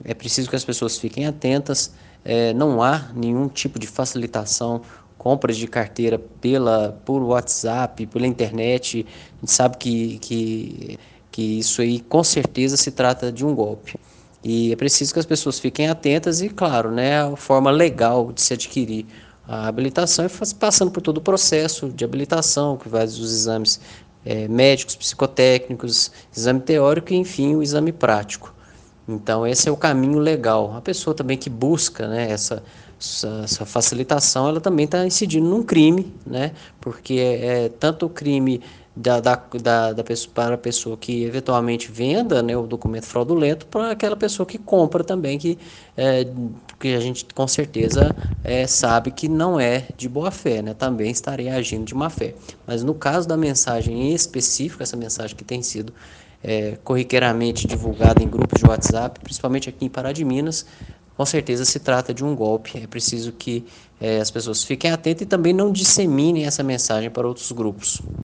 é preciso que as pessoas fiquem atentas. Não há nenhum tipo de facilitação, compras de carteira por WhatsApp, pela internet. A gente sabe que isso aí com certeza se trata de um golpe. E é preciso que as pessoas fiquem atentas e, claro, né, a forma legal de se adquirir a habilitação é passando por todo o processo de habilitação, que vai dos exames médicos, psicotécnicos, exame teórico e, enfim, o exame prático. Então, esse é o caminho legal. A pessoa também que busca, né, essa facilitação, ela também está incidindo num crime, né, porque é tanto o crime da pessoa, para a pessoa que eventualmente venda, né, o documento fraudulento, para aquela pessoa que compra também, que a gente com certeza sabe que não é de boa fé, né, também estaria agindo de má fé. Mas no caso da mensagem em específico, essa mensagem que tem sido corriqueiramente divulgada em grupos de WhatsApp, principalmente aqui em Pará de Minas, com certeza se trata de um golpe. É preciso que as pessoas fiquem atentas e também não disseminem essa mensagem para outros grupos.